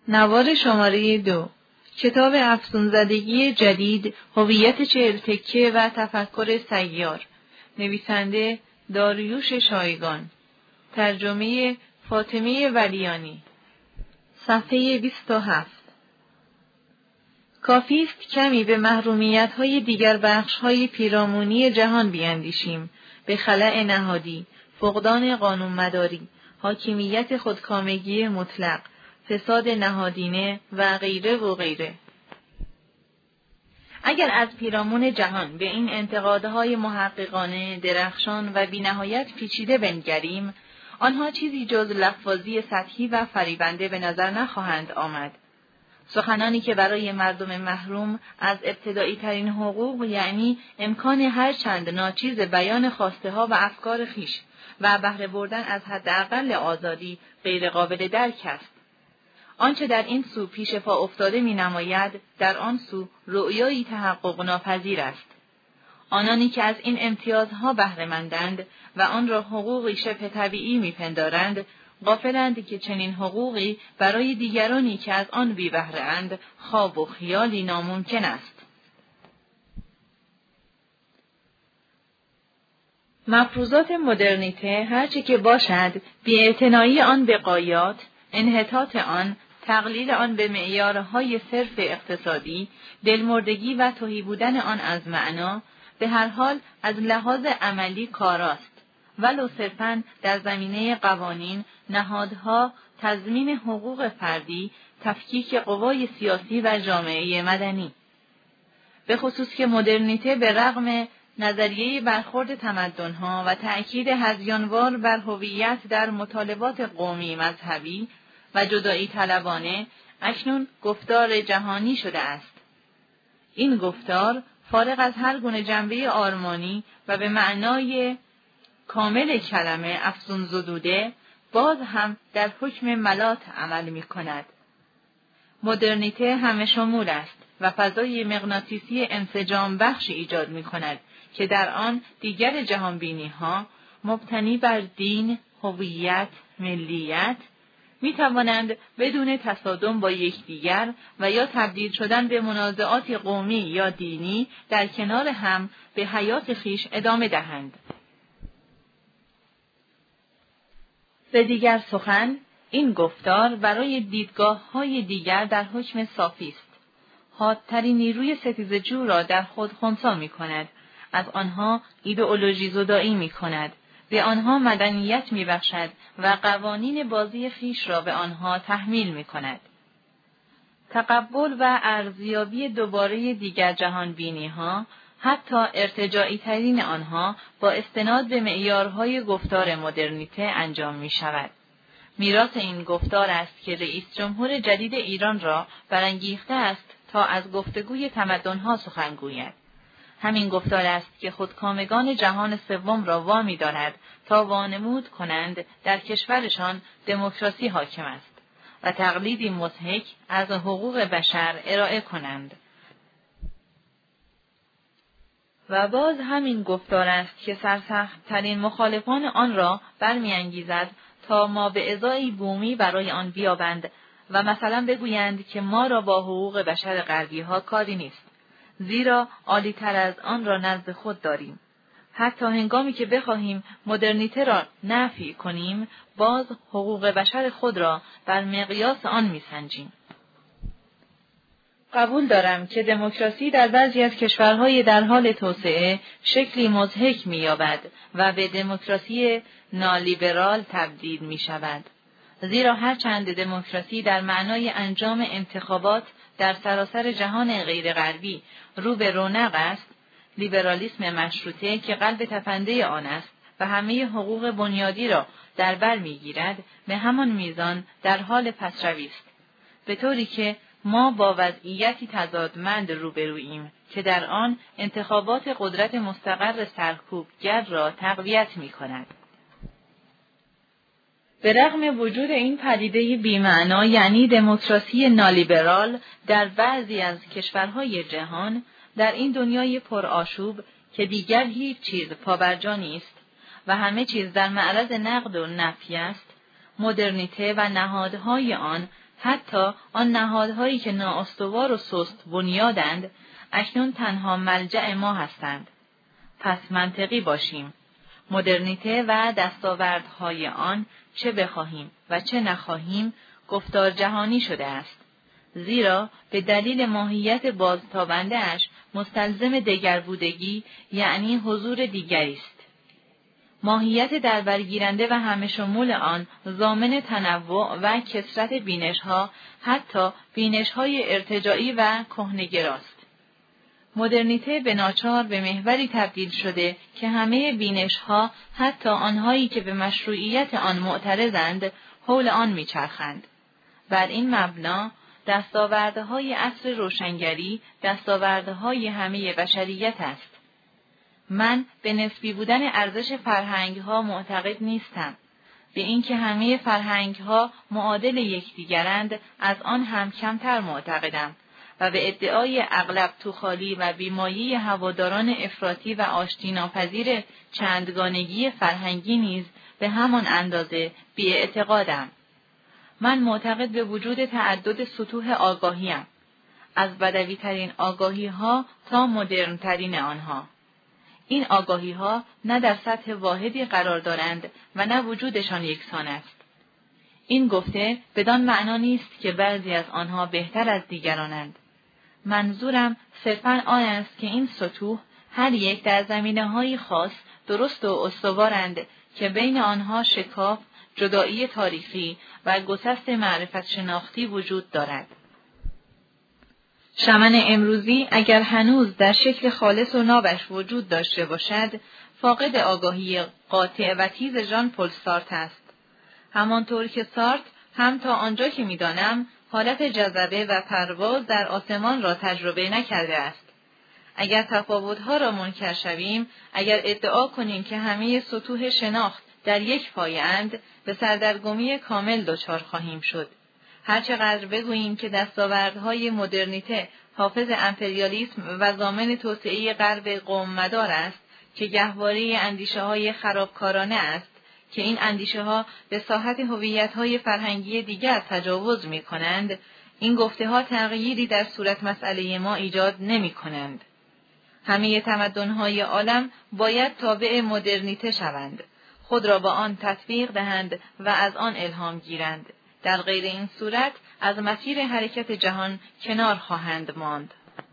نوار شماره 2 کتاب افسون‌زدگی جدید، هویت 40 تکه و تفکر سیار. نویسنده داریوش شایگان. ترجمه فاطمه ولیانی. صفحه 27. کافی است کمی به محرومیت‌های دیگر بخش‌های پیرامونی جهان بیاندیشیم، به خلأ نهادی، فقدان قانون‌مداری، حاکمیت خودکامگی مطلق، فساد نهادینه و غیره و غیره. اگر از پیرامون جهان به این انتقادهای محققانه، درخشان و بی‌نهایت پیچیده بنگریم، آنها چیزی جز لفاظی سطحی و فریبنده به نظر نخواهند آمد. سخنانی که برای مردم محروم از ابتدایی ترین حقوق، یعنی امکان هر چند ناچیز بیان خواسته ها و افکار خویش و بهره بردن از حداقل آزادی، غیر قابل درک است. آنچه در این سو پیش پا افتاده می نماید، در آن سو رؤیایی تحقق ناپذیر است. آنانی که از این امتیازها بهره مندند و آن را حقوقی شبه طبیعی می پندارند، غافلند که چنین حقوقی برای دیگرانی که از آن بی بهره اند خواب و خیالی ناممکن است. مفروضات مدرنیته هرچه که باشد، بی‌اعتنایی آن به غایات، انحطاط آن، تقلیل آن به معیارهای صرف اقتصادی، دلمردگی و تهی بودن آن از معنا، به هر حال از لحاظ عملی کاراست، ولو صرفاً در زمینه قوانین، نهادها، تضمین حقوق فردی، تفکیک قوای سیاسی و جامعه مدنی. به خصوص که مدرنیته به رغم نظریه برخورد تمدن‌ها و تأکید هذیانوار بر هویت در مطالبات قومی مذهبی و جدایی طلبانه، اکنون گفتار جهانی شده است. این گفتار فارغ از هر گونه جنبه آرمانی و به معنای کامل کلمه افزون زدوده، باز هم در حکم ملات عمل می کند. مدرنیته همه شمول است و فضای مغناطیسی انسجام بخشی ایجاد می کند که در آن دیگر جهانبینی ها مبتنی بر دین، هویت، ملیت می توانند بدون تصادم با یکدیگر و یا تبدیل شدن به منازعات قومی یا دینی در کنار هم به حیات خویش ادامه دهند. به دیگر سخن، این گفتار برای دیدگاه‌های دیگر در حکم صافی است. حادترین نیروی ستیزجو را در خود خنثی می‌کند، از آنها ایدئولوژی زدایی می‌کند، به آنها مدنیت می‌بخشد و قوانین بازی خویش را به آنها تحمیل می‌کند. تقبل و ارزیابی دوباره دیگر جهانبینی‌ها، حتی ارتجاعی ترین آنها، با استناد به معیارهای گفتار مدرنیته انجام می شود. میراث این گفتار است که رئیس جمهور جدید ایران را برانگیخته است تا از گفتگوی تمدن‌ها سخن گوید. همین گفتار است که خودکامگان جهان سوم را وامی دارد تا وانمود کنند در کشورشان دموکراسی حاکم است و تقلیدی مضحک از حقوق بشر ارائه کنند. و باز همین گفتار است که سرسخت‌ترین مخالفان آن را برمی‌انگیزد تا ما به ازای بومی برای آن بیابند و مثلا بگویند که ما را با حقوق بشر غربی‌ها کاری نیست، زیرا عالی‌تر از آن را نزد خود داریم. حتی هنگامی که بخواهیم مدرنیته را نفی کنیم، باز حقوق بشر خود را بر مقیاس آن می‌سنجیم. قبول دارم که دموکراسی در بعضی از کشورهای در حال توسعه شکلی مضحک می‌یابد و به دموکراسی نالیبرال تبدیل می‌شود. زیرا هرچند دموکراسی در معنای انجام انتخابات در سراسر جهان غیر غربی رو به رونق است، لیبرالیسم مشروطه که قلب تپنده آن است و همه حقوق بنیادی را در بر می‌گیرد، به همان میزان در حال پسروی است، به طوری که ما با وضعیتی تضادمند روبروییم که در آن انتخابات قدرت مستقر سرکوبگر را تقویت می‌کند. به رغم وجود این پدیده بی‌معنا، یعنی دموکراسی نالیبرال، در بعضی از کشورهای جهان، در این دنیای پرآشوب که دیگر هیچ چیز پابرجا نیست و همه چیز در معرض نقد و نفی است، مدرنیته و نهادهای آن حتی آن نهادهایی که نااستوار و سست بنیادند، اکنون تنها ملجأ ما هستند. پس منطقی باشیم. مدرنیته و دستاوردهای آن چه بخواهیم و چه نخواهیم گفتار جهانی شده است. زیرا به دلیل ماهیت بازتابنده اش مستلزم دگربودگی یعنی حضور دیگری است. ماهیت دربرگیرنده و همه شمول آن ضامن تنوع و کثرت بینش‌ها، حتی بینش‌های ارتجاعی و کهنه‌گراست. مدرنیته به ناچار به محوری تبدیل شده که همه بینش‌ها، حتی آنهایی که به مشروعیت آن معترضند، حول آن میچرخند. بر این مبنا دستاوردهای عصر روشنگری دستاوردهای همه بشریت است. من به نسبی بودن ارزش فرهنگ‌ها معتقد نیستم. به اینکه همه فرهنگ‌ها معادل یکدیگرند از آن هم کمتر معتقدم و به ادعای اغلب توخالی و بیمایه هواداران افراطی و آشتیناپذیر چندگانگی فرهنگی نیز به همان اندازه بی‌اعتقادم. من معتقد به وجود تعدد سطوح آگاهیم، از بدوی‌ترین آگاهی‌ها تا مدرن‌ترین آنها. این آگاهی‌ها نه در سطح واحدی قرار دارند و نه وجودشان یکسان است. این گفته بدان معنا نیست که بعضی از آنها بهتر از دیگرانند. منظورم صرفاً آن است که این سطوح هر یک در زمینه‌های خاص درست و استوارند که بین آنها شکاف، جدایی تاریخی و گسست معرفت شناختی وجود دارد. شمن امروزی اگر هنوز در شکل خالص و نابش وجود داشته باشد، فاقد آگاهی قاطع و تیز ژان پل سارت است. همانطور که سارت هم تا آنجا که می‌دانم حالت جذبه و پرواز در آسمان را تجربه نکرده است. اگر تفاوت‌ها را منکر شویم، اگر ادعا کنیم که همه سطوح شناخت در یک پایه‌اند، به سردرگمی کامل دچار خواهیم شد. هرچقدر بگوییم که دستاوردهای مدرنیته حافظ امپریالیسم و ضامن توسعه غرب قوم‌مدار است که گهواره اندیشه‌های خرابکارانه است که این اندیشه‌ها به ساحت هویت‌های فرهنگی دیگر تجاوز می‌کنند، این گفته‌ها تغییری در صورت مسئله ما ایجاد نمی‌کنند. همه تمدن‌های عالم باید تابع مدرنیته شوند، خود را با آن تطبیق دهند و از آن الهام گیرند. در غیر این صورت از مسیر حرکت جهان کنار خواهند ماند.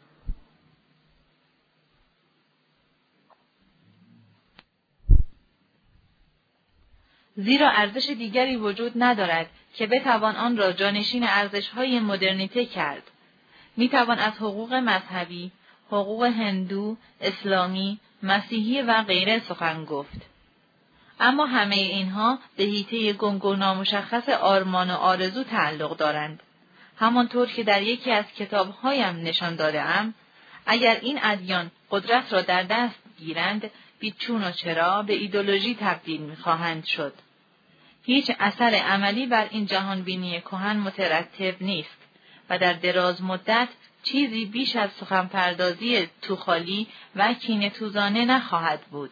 زیرا ارزش دیگری وجود ندارد که بتوان آن را جانشین ارزش‌های مدرنیته کرد. میتوان از حقوق مذهبی، حقوق هندو، اسلامی، مسیحی و غیره سخن گفت. اما همه اینها به حیطه گنگ و نامشخص آرمان و آرزو تعلق دارند. همانطور که در یکی از کتابهایم نشان داده‌ام، اگر این ادیان قدرت را در دست گیرند، بیچون و چرا به ایدئولوژی تبدیل می‌خواهند شد. هیچ اثر عملی بر این جهانبینی کهن مترتب نیست و در دراز مدت چیزی بیش از سخنپردازی توخالی و کینه‌توزانه نخواهد بود.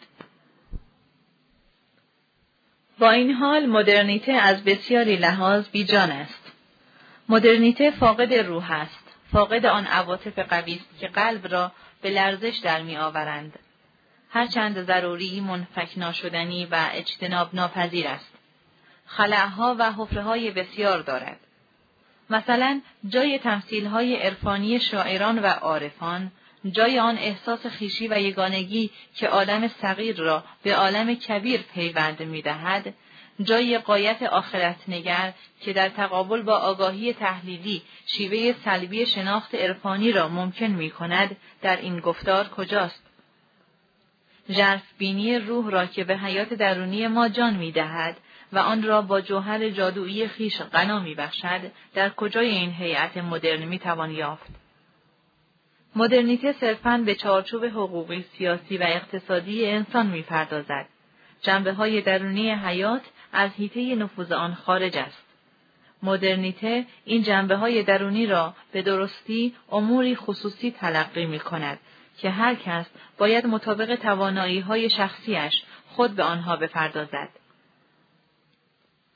با این حال مدرنیته از بسیاری لحاظ بیجان است. مدرنیته فاقد روح است، فاقد آن عواطف قوی است که قلب را به لرزش در می‌آورند. هرچند ضروری، منفک ناشدنی و اجتناب ناپذیر است. خلأها و حفره‌های بسیار دارد. مثلا جای تمثیل‌های عرفانی شاعران و عارفان، جای آن احساس خویشی و یگانگی که عالم صغیر را به عالم کبیر پیوند می‌دهد، جای غایت آخرت‌نگر که در تقابل با آگاهی تحلیلی شیوه سلبی شناخت عرفانی را ممکن می‌کند، در این گفتار کجاست؟ ژرف بینی روح را که به حیات درونی ما جان می‌دهد و آن را با جوهر جادویی خویش غنا می‌بخشد، در کجای این هیئت مدرن می‌توان یافت؟ مدرنیته صرفاً به چارچوب حقوقی، سیاسی و اقتصادی انسان می‌پردازد. جنبه‌های درونی حیات از حیطه نفوذ آن خارج است. مدرنیته این جنبه‌های درونی را به درستی اموری خصوصی تلقی می‌کند که هر کس باید مطابق توانایی‌های شخصیش خود به آنها بپردازد.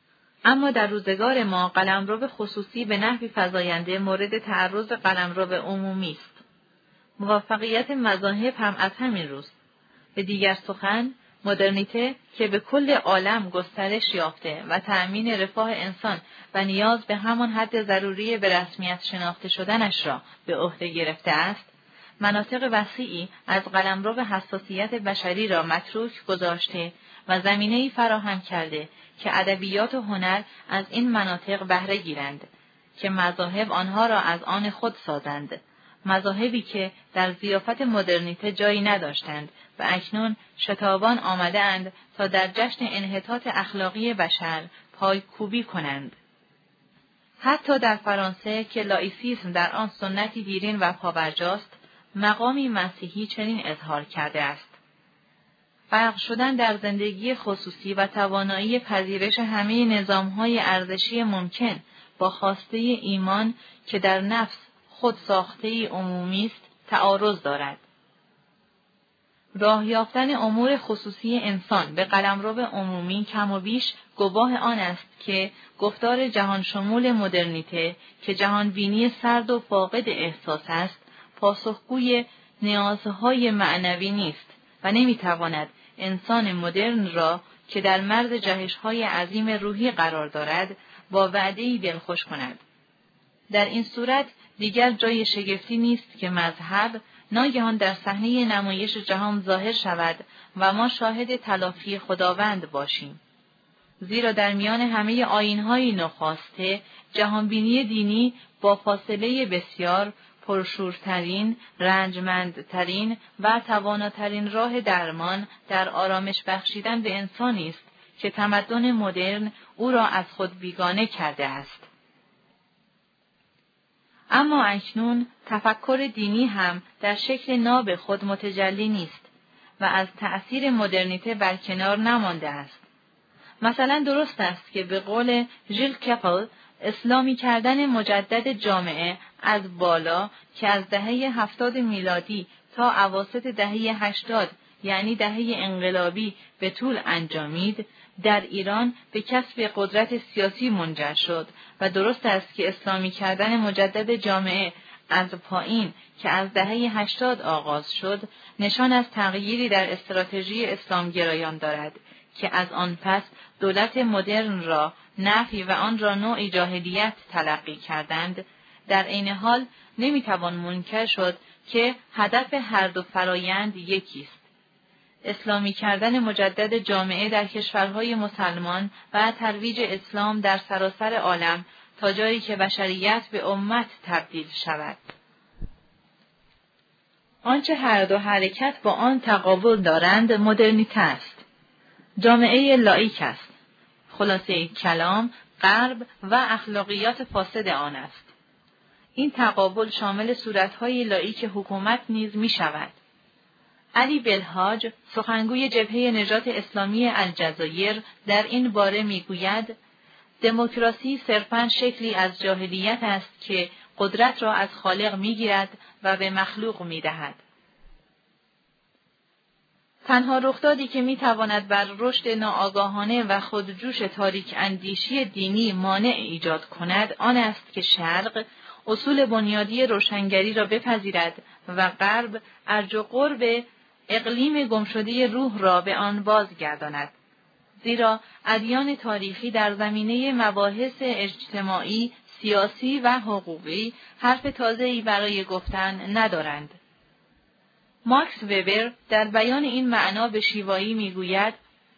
اما در روزگار ما قلمرو خصوصی به نحوی فزاینده مورد تعرض قلمرو عمومی است. موفقیت مذاهب هم از همین روست. به دیگر سخن، مدرنیته که به کل عالم گسترش یافته و تأمین رفاه انسان و نیاز به همان حد ضروری به رسمیت شناخته شدنش را به عهده گرفته است، مناطق وسیعی از قلمرو حساسیت بشری را متروک گذاشته و زمینه‌ای فراهم کرده که ادبیات و هنر از این مناطق بهره گیرند، که مذاهب آنها را از آن خود سازند، مذاهبی که در ضیافت مدرنیته جایی نداشتند و اکنون شتابان آمده‌اند تا در جشن انحطاط اخلاقی بشر پایکوبی کنند. حتی در فرانسه که لائیسیسم در آن سنتی دیرین و پابرجاست، مقامی مسیحی چنین اظهار کرده است: غرق شدن در زندگی خصوصی و توانایی پذیرش همه نظام‌های ارزشی ممکن با خواسته ایمان که در نفس خود ساخته عمومی است تعارض دارد. راه یافتن امور خصوصی انسان به قلمرو عمومی کم و بیش گواه آن است که گفتار جهان شمول مدرنیته که جهان بینی سرد و فاقد احساس است، پاسخگوی نیازهای معنوی نیست و نمیتواند انسان مدرن را که در مرز جهش‌های عظیم روحی قرار دارد با وعده‌ای دلخوش کند. در این صورت دیگر جای شگفتی نیست که مذهب ناگهان در صحنه نمایش جهان ظاهر شود و ما شاهد تلافی خداوند باشیم. زیرا در میان همه آیین‌های نخاسته، جهانبینی دینی با فاصله بسیار پرشورترین، رنجمندترین و تواناترین راه درمان در آرامش بخشیدن به انسانی است که تمدن مدرن او را از خود بیگانه کرده است. اما اکنون تفکر دینی هم در شکل ناب خود متجلی نیست و از تأثیر مدرنیته برکنار نمانده است. مثلا درست است که به قول ژیل کپل، اسلامی کردن مجدد جامعه از بالا که از دهه 70 میلادی تا اواسط دهه 80 یعنی دهه انقلابی به طول انجامید، در ایران به کسب قدرت سیاسی منجر شد و درست است که اسلامی کردن مجدد جامعه از پایین که از دهه 80 آغاز شد، نشان از تغییری در استراتژی اسلامگرایان دارد که از آن پس دولت مدرن را نفی و آن را نوعی جاهلیت تلقی کردند. در عین حال نمیتوان منکر شد که هدف هر دو فرایند یکی است: اسلامی کردن مجدد جامعه در کشورهای مسلمان و ترویج اسلام در سراسر عالم تا جایی که بشریت به امت تبدیل شود. آنچه هر دو حرکت با آن تقابل دارند مدرنیته است. جامعه لاییک است. خلاصه کلام غرب و اخلاقیات فاسد آن است. این تقابل شامل صورت‌های لاییک حکومت نیز می‌شود. علی بلحاج، سخنگوی جبهه نجات اسلامی الجزایر، در این باره می‌گوید: دموکراسی صرفاً شکلی از جاهلیت است که قدرت را از خالق می‌گیرد و به مخلوق می‌دهد. تنها رخدادی که می‌تواند بر رشد ناآگاهانه و خودجوش تاریک اندیشی دینی مانع ایجاد کند، آن است که شرق اصول بنیادی روشنگری را بپذیرد و غرب ارج و قرب اقلیم گمشده روح را به آن بازگرداند. زیرا ادیان تاریخی در زمینه مباحث اجتماعی، سیاسی و حقوقی حرف تازه‌ای برای گفتن ندارند. ماکس وبر در بیان این معنا به شیوایی میگوید: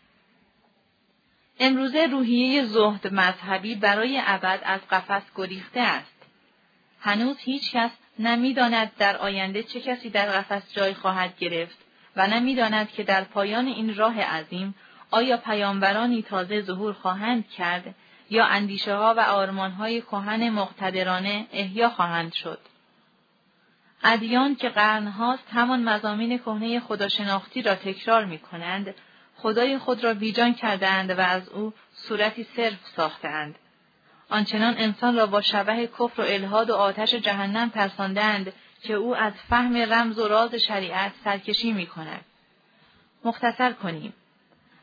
امروزه روحیه زهد مذهبی برای ابد از قفس گریخته است. هنوز هیچ کس نمی‌داند در آینده چه کسی در قفس جای خواهد گرفت و نمی‌داند که در پایان این راه عظیم آیا پیامبرانی تازه ظهور خواهند کرد یا اندیشه‌ها و آرمان‌های کهن مقتدرانه احیا خواهند شد. ادیان که قرن‌هاست همان مضامین کهنه خداشناختی را تکرار می‌کنند، خدای خود را بیجان کردند و از او صورتی صرف ساختند. آنچنان انسان را با شبح کفر و الحاد و آتش جهنم ترساندند که او از فهم رمز و راز شریعت سرکشی می‌کند. مختصر کنیم،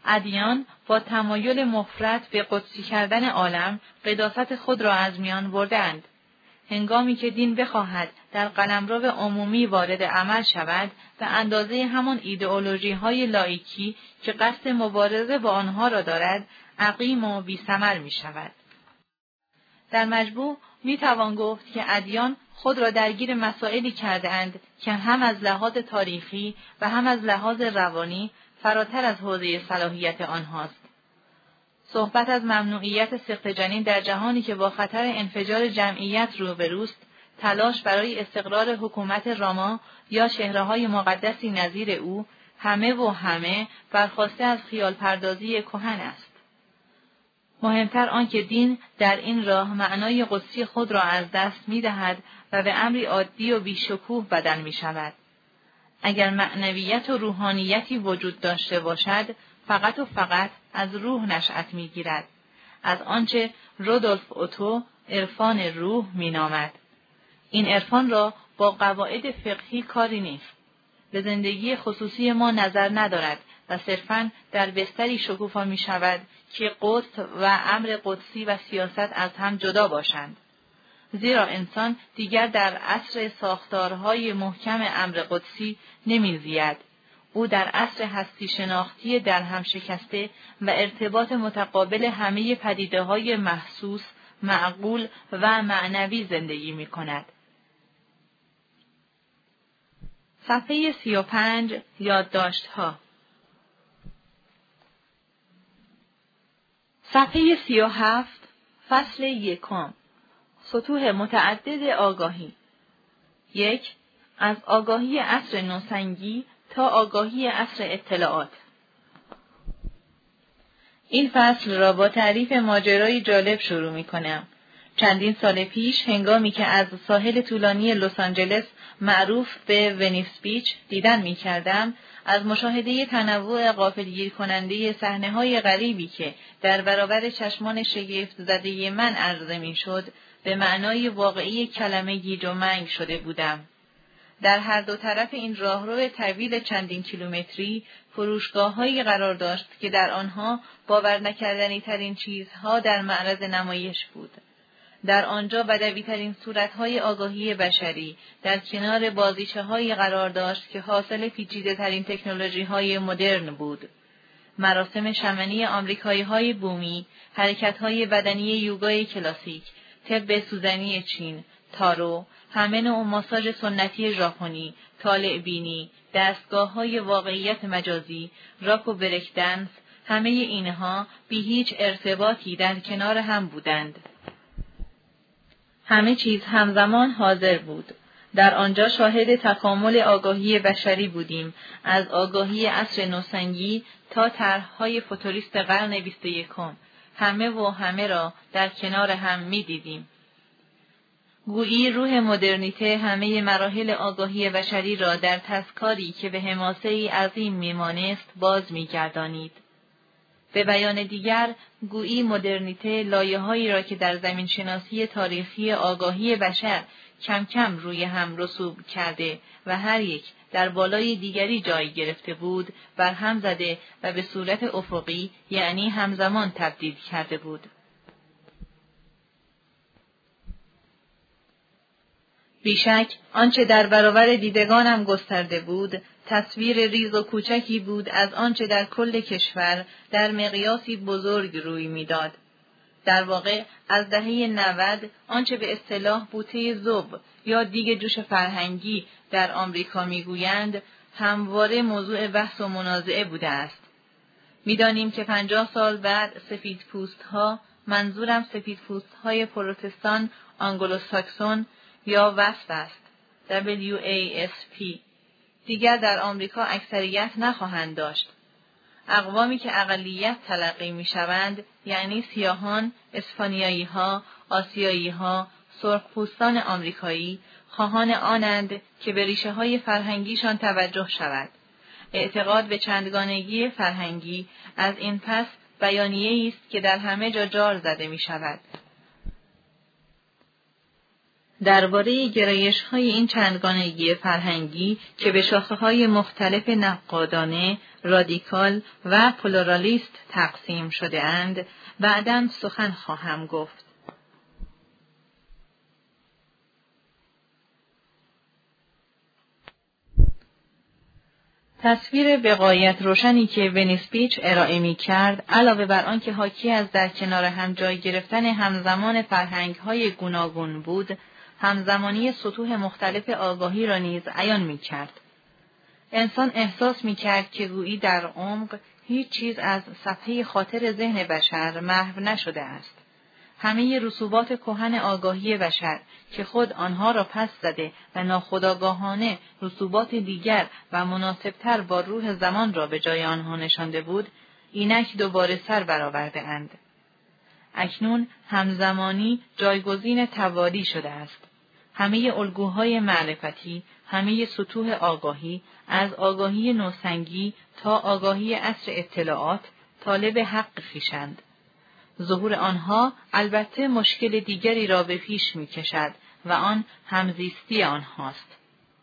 ادیان با تمایل مفرط به قدسی کردن عالم قداست خود را از میان بردند. هنگامی که دین بخواهد در قلمرو عمومی وارد عمل شود، به اندازه همان ایدئولوژی‌های لاییکی که قصد مبارزه با آنها را دارد، عقیم و بی‌ثمر می‌شود. در مجموع می‌توان گفت که ادیان خود را درگیر مسائلی کرده‌اند که هم از لحاظ تاریخی و هم از لحاظ روانی فراتر از حوزه صلاحیت آنهاست. صحبت از ممنوعیت سقط جنین در جهانی که با خطر انفجار جمعیت روبروست، تلاش برای استقرار حکومت راما یا چهره‌های مقدسی نظیر او، همه برخواسته از خیال پردازی کهن است. مهمتر آنکه دین در این راه معنای قدسی خود را از دست می‌دهد و به امری عادی و بی‌شکوه بدل می‌شود. اگر معنویت و روحانیتی وجود داشته باشد، فقط و فقط از روح نشأت می‌گیرد، از آنچه رودولف اوتو عرفان روح می‌نامد. این عرفان را با قواعد فقهی کاری نیست. به زندگی خصوصی ما نظر ندارد و صرفاً در بستری شکوفا می‌شود که قدس و امر قدسی و سیاست از هم جدا باشند. زیرا انسان دیگر در عصر ساختارهای محکم امر قدسی نمی‌زید. او در عصر هستی شناختی در هم شکسته و ارتباط متقابل همه پدیده‌های محسوس، معقول و معنوی زندگی می‌کند. صفحه 35 یادداشت‌ها. صفحه 37 فصل 1 سطوح متعدد آگاهی. 1. از آگاهی عصر نوسنگی تا آگاهی عصر اطلاعات. این فصل را با تعریف ماجرای جالب شروع می‌کنم. چندین سال پیش هنگامی که از ساحل طولانی لس آنجلس معروف به ونیس بیچ دیدن می‌کردم، از مشاهده تنوع غافلگیر کننده صحنه‌های غریبی که در برابر چشمان شگفت زده من عرضه می‌شد، به معنای واقعی کلمه گیج و منگ شده بودم. در هر دو طرف این راهرو طویل چندین کیلومتری فروشگاه‌هایی قرار داشت که در آنها باور نکردنی ترین چیزها در معرض نمایش بود. در آنجا بدوی ترین صورت‌های آگاهی بشری در کنار بازیچه‌هایی قرار داشت که حاصل پیچیده ترین تکنولوژی‌های مدرن بود. مراسم شمنی آمریکایی‌های بومی، حرکت‌های بدنی یوگای کلاسیک، طب سوزنی چین، تارو، همه نوع ماساژ سنتی ژاپنی، طالع بینی، دستگاه‌های واقعیت مجازی، راک و بریک دنس، همه اینها بی هیچ ارتباطی در کنار هم بودند. همه چیز همزمان حاضر بود. در آنجا شاهد تکامل آگاهی بشری بودیم، از آگاهی عصر نوسنگی تا طرح‌های فوتوریست قرن 21. همه را در کنار هم می‌دیدیم. گویی روح مدرنیته همه مراحل آگاهی بشری را در تذکاری که به حماسه‌ای عظیم میمانست باز می‌گردانید. به بیان دیگر، گویی مدرنیته لایه‌هایی را که در زمین‌شناسی تاریخی آگاهی بشر کم کم روی هم رسوب کرده و هر یک در بالای دیگری جای گرفته بود، بر هم زده و به صورت افقی یعنی همزمان تبدیل کرده بود. بیشک آنچه در برابر دیدگانم گسترده بود، تصویر ریز و کوچکی بود از آنچه در کل کشور در مقیاسی بزرگ روی میداد. در واقع از دهه 90 آنچه به اصطلاح بوته ذوب یا دیگ جوش فرهنگی در آمریکا میگویند، همواره موضوع بحث و منازعه بوده است. میدانیم که 50 سال بعد سفیدپوست‌ها، منظورم سفیدپوست‌های پروتستان آنگلوساکسون یا وسپ است، WASP، دیگر در آمریکا اکثریت نخواهند داشت. اقوامی که اقلیت تلقی می‌شوند، یعنی سیاهان، اسپانیایی‌ها، آسیایی‌ها، سرخپوستان آمریکایی، خواهان آنند که به ریشه‌های فرهنگیشان توجه شود. اعتقاد به چندگانگی فرهنگی از این پس بیانیه‌ای است که در همه جا جار زده می‌شود. درباره گرایش‌های این چندگانگی فرهنگی که به شاخه‌های مختلف نقادانه، رادیکال و پلورالیست تقسیم شده اند، بعداً سخن خواهم گفت. تصویر به غایت روشنی که ونیس بیچ ارائه می کرد، علاوه بر آنکه حاکی از در کنار هم جای گرفتن همزمان فرهنگ‌های گوناگون بود، همزمانی سطوح مختلف آگاهی را نیز عیان می کرد. انسان احساس می کرد که گویی در عمق هیچ چیز از صفحه خاطر ذهن بشر محو نشده است. همه رسوبات کهن آگاهی بشر که خود آنها را پس زده و ناخودآگاهانه رسوبات دیگر و مناسبتر با روح زمان را به جای آنها نشانده بود، اینک دوباره سر برآورده اند. اکنون همزمانی جایگزین توالی شده است. همه الگوهای معرفتی، همه سطوح آگاهی، از آگاهی نوسنگی تا آگاهی عصر اطلاعات، طالب حق خویشند. ظهور آنها البته مشکل دیگری را به پیش می کشد و آن همزیستی آنهاست.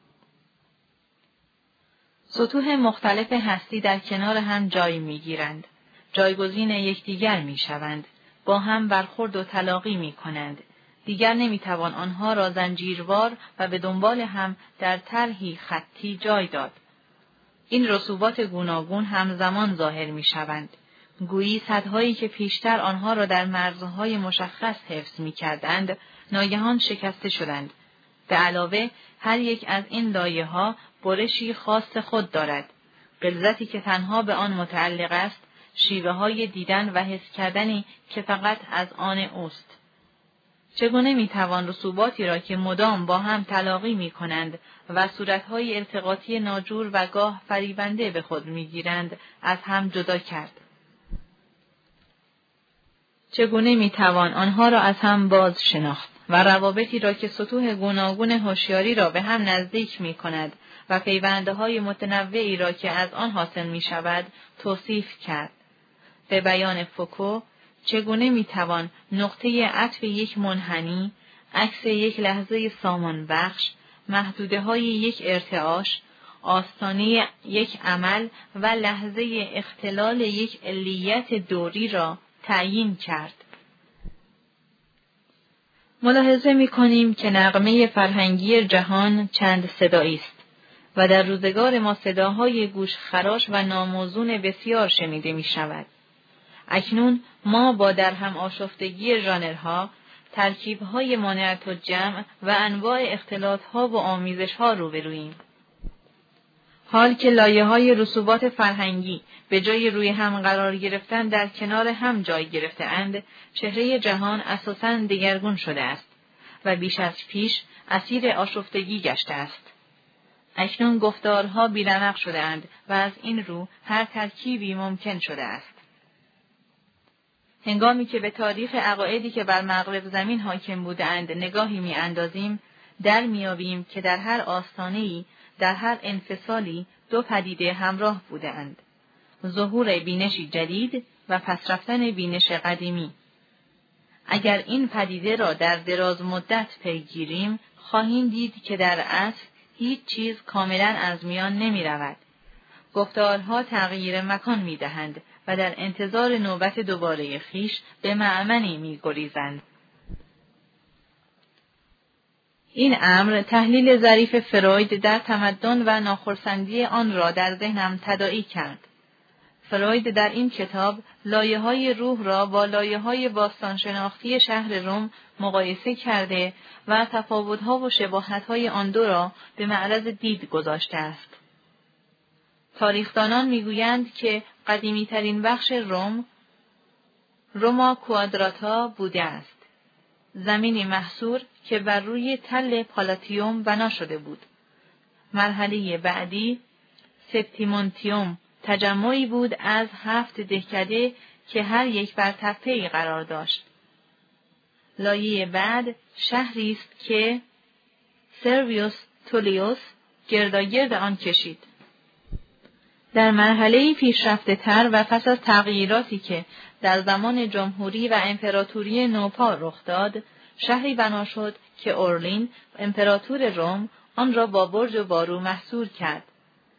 سطوح مختلف هستی در کنار هم جای می گیرند، جایگزین یکدیگر می شوند، با هم برخورد و تلاقی می کنند. دیگر نمی توان آنها را زنجیروار و به دنبال هم در طرحی خطی جای داد. این رسوبات گوناگون همزمان ظاهر می شوند. گویی سدهایی که پیشتر آنها را در مرزهای مشخص حفظ می کردند، ناگهان شکسته شدند. به علاوه هر یک از این لایه‌ها برشی خاص خود دارد. غلظتی که تنها به آن متعلق است، شیوه‌های دیدن و حس کردنی که فقط از آن اوست. چگونه میتوان رسوباتی را که مدام با هم تلاقی میکنند و صورتهای التقاطی ناجور و گاه فریبنده به خود میگیرند از هم جدا کرد؟ چگونه میتوان آنها را از هم باز شناخت و روابطی را که سطوح گوناگون هوشیاری را به هم نزدیک میکند و پیوندهای متنوعی را که از آن حاصل میشود توصیف کرد؟ به بیان فوکو، چگونه میتوان نقطه عطف یک منحنی، عکس یک لحظه سامان بخش، محدوده های یک ارتعاش، آستانه یک عمل و لحظه اختلال یک علیت دوری را تعیین کرد؟ ملاحظه می‌کنیم که نغمه فرهنگی جهان چند صدایی است و در روزگار ما صداهای گوشخراش و ناموزون بسیار شنیده می‌شود. اکنون ما با در هم آشفتگی ژانرها، ترکیب‌های مانعت الجمع و انواع اختلاط‌ها و آمیزش‌ها روبروییم. حال که لایه‌های رسوبات فرهنگی به جای روی هم قرار گرفتن در کنار هم جای گرفته اند، چهره جهان اساساً دگرگون شده است و بیش از پیش اسیر آشفتگی گشته است. اکنون گفتارها بی‌رمق شده اند و از این رو هر ترکیبی ممکن شده است. هنگامی که به تاریخ عقایدی که بر مغرب زمین حاکم بودند نگاهی می‌اندازیم، در می‌یابیم که در هر آستانه‌ای، در هر انفصالی دو پدیده همراه بودند: ظهور بینشی جدید و پس رفتن بینش قدیمی. اگر این پدیده را در دراز مدت پیگیریم، خواهیم دید که در اصل هیچ چیز کاملاً از میان نمی رود. گفتارها تغییر مکان می دهند و در انتظار نوبت دوباره خویش به مأمنی می گریزند. این امر تحلیل ظریف فروید در تمدن و ناخرسندی آن را در ذهنم تداعی کرد. فروید در این کتاب لایه‌های روح را با لایه‌های باستانشناختی شهر روم مقایسه کرده و تفاوت‌ها و شباهت‌های آن دو را به معرض دید گذاشته است. تاریخدانان می‌گویند که قدیمی‌ترین بخش روما کوادراتا بوده است. زمینی محصور که بر روی تل پالاتیوم بنا شده بود. مرحله بعدی سپتیمونتیوم تجمعی بود از 7 دهکده که هر یک بر تپه‌ای قرار داشت. لایه بعد شهری است که سرویوس تولیوس گرداگرد آن کشید. در مرحله پیشرفته تر و پس از تغییراتی که در زمان جمهوری و امپراتوری نوپا رخ داد، شهری بنا شد که اورلین امپراتور روم آن را با برج و بارو محصور کرد.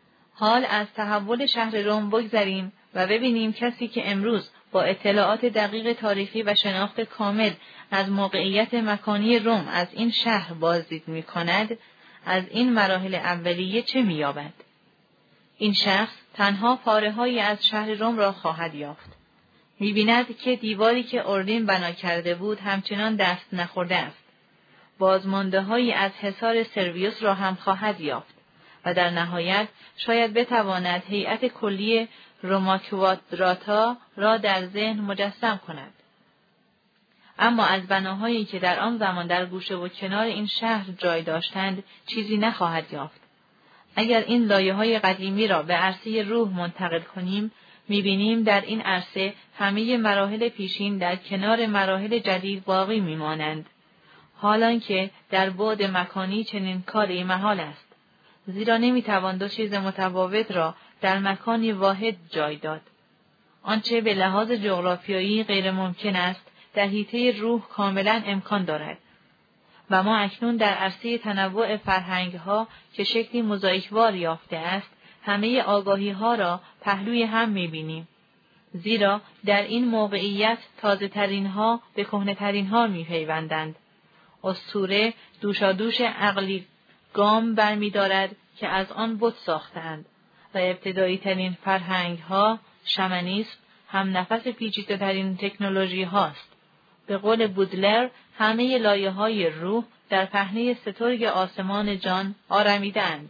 حال از تحول شهر روم بگذریم و ببینیم کسی که امروز با اطلاعات دقیق تاریخی و شناخت کامل از موقعیت مکانی روم از این شهر بازدید می‌کند، از این مراحل اولیه چه می‌یابد؟ این شخص تنها پاره‌هایی از شهر روم را خواهد یافت. می‌بیند که دیواری که اورلین بنا کرده بود همچنان دست نخورده است. بازمانده‌هایی از حصار سرویوس را هم خواهد یافت و در نهایت شاید بتواند هیئت کلی روماکوادراتا را در ذهن مجسم کند. اما از بناهایی که در آن زمان در گوشه و کنار این شهر جای داشتند چیزی نخواهد یافت. اگر این لایه‌های قدیمی را به عرصه روح منتقل کنیم، می‌بینیم در این عرصه همه مراحل پیشین در کنار مراحل جدید باقی می‌مانند. حالانکه در بعد مکانی چنین کاری محال است، زیرا نمی‌توان دو چیز متفاوت را در مکانی واحد جای داد. آنچه به لحاظ جغرافیایی غیر ممکن است، در حیطه روح کاملاً امکان دارد. و ما اکنون در عرصه تنوع فرهنگ‌ها که شکلی موزاییکوار یافته است، همه آگاهی‌ها را پهلوی هم می‌بینیم. زیرا در این موقعیت تازه‌ترین‌ها به کهنه‌ترین‌ها می‌پیوندند. اسطوره دوشادوش عقلی گام برمی‌دارد که از آن بت ساختند و ابتدایی‌ترین فرهنگ‌ها، شمنیسم، هم نفس پیچیده‌ترین تکنولوژی هاست. به قول بودلر، همه لایه‌های روح در پهنه سترگ آسمان جان آرمیدند.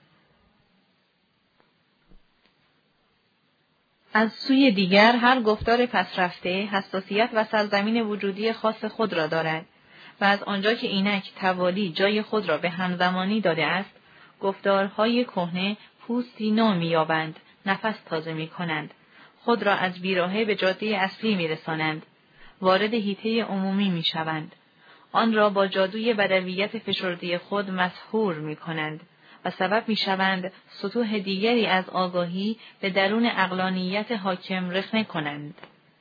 از سوی دیگر هر گفتار پسرفته حساسیت و سرزمین وجودی خاص خود را دارد و از آنجا که اینک توالی جای خود را به همزمانی داده است، گفتارهای کهنه پوستی نو می‌یابند، نفس تازه می‌کنند، خود را از بیراهه به جاده اصلی می‌رسانند، وارد حیطه عمومی می‌شوند، آن را با جادوی بدویت فشرده خود مسحور می‌کنند و سبب می‌شوند سطوح دیگری از آگاهی به درون عقلانیت حاکم رخنه کنند.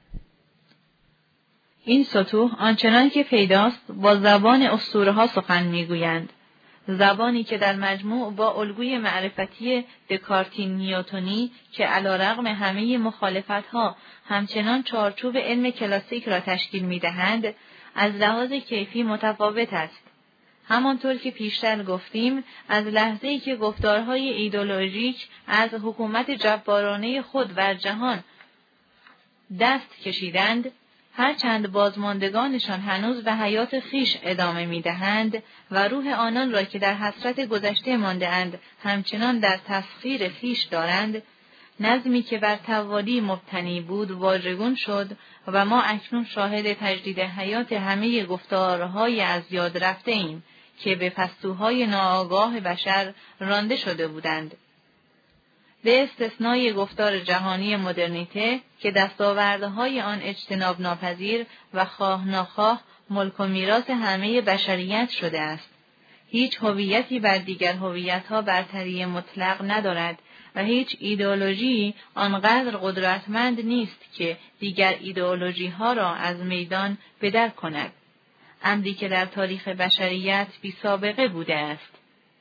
این سطوح آنچنان که پیداست با زبان اسطوره‌ها سخن می‌گویند، زبانی که در مجموع با الگوی معرفتی دکارتی نیوتنی که علیرغم همه مخالفت‌ها همچنان چارچوب علم کلاسیک را تشکیل می‌دهند، از لحاظ کیفی متفاوت است. همانطور که پیشتر گفتیم، از لحظه‌ای که گفتارهای ایدئولوژیک از حکومت جبارانه خود بر جهان دست کشیدند، هرچند بازماندگانشان هنوز به حیات خیش ادامه می‌دهند و روح آنان را که در حسرت گذشته مانده‌اند همچنان در تسخیر خیش دارند، نظمی که بر توالی مبتنی بود واژگون شد و ما اکنون شاهد تجدید حیات همه گفتارهای از یاد رفته ایم که به پستوهای ناآگاه بشر رانده شده بودند. به استثنای گفتار جهانی مدرنیته که دستاوردهای آن اجتناب ناپذیر و خواه ناخواه ملک و میراث همه بشریت شده است. هیچ هویتی بر دیگر هویت‌ها برتری مطلق ندارد و هیچ ایدئولوژی آنقدر قدرتمند نیست که دیگر ایدئولوژی‌ها را از میدان بدر کند. امری که در تاریخ بشریت بی سابقه بوده است.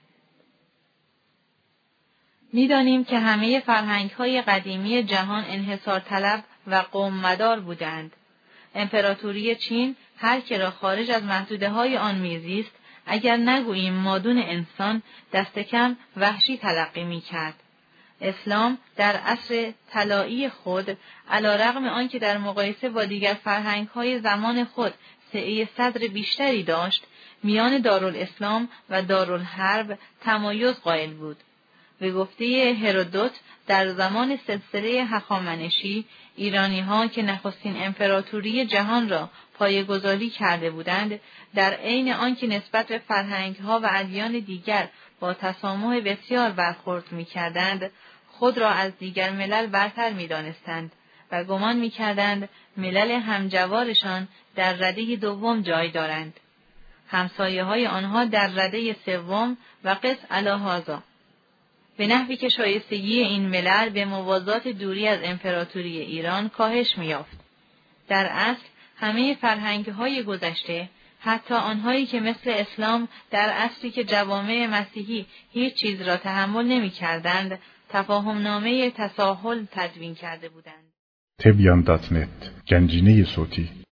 می‌دانیم که همه فرهنگ‌های قدیمی جهان انحصار طلب و قوم مدار بودند. امپراتوری چین هر که را خارج از محدوده‌های آن میزیست، اگر نگوییم مادون انسان، دست کم وحشی تلقی می‌کرد. اسلام در عصر طلایی خود، علیرغم آنکه در مقایسه با دیگر فرهنگ‌های زمان خود سعه صدر بیشتری داشت، میان دارالاسلام و دارالحرب تمایز قائل بود. به گفته هرودوت، در زمان سلسله هخامنشی، ایرانی‌ها که نخستین امپراتوری جهان را پایه‌گذاری کرده بودند، در عین آنکه نسبت به فرهنگ‌ها و ادیان دیگر با تسامح بسیار برخورد می‌کردند، خود را از دیگر ملل برتر می‌دانستند و گمان می‌کردند ملل همجوارشان در رده دوم جای دارند. همسایه‌های آنها در رده سوم و قس علی هذا. به نحوی که شایستگی این ملل به موازات دوری از امپراتوری ایران کاهش می‌یافت. در اصل همه فرهنگ‌های گذشته، حتی آنهایی که مثل اسلام در عصری که جوامع مسیحی هیچ چیز را تحمل نمی‌کردند، تفاهمنامه تساهل تدوین کرده بودند. تبیان.net گنجینه صوتی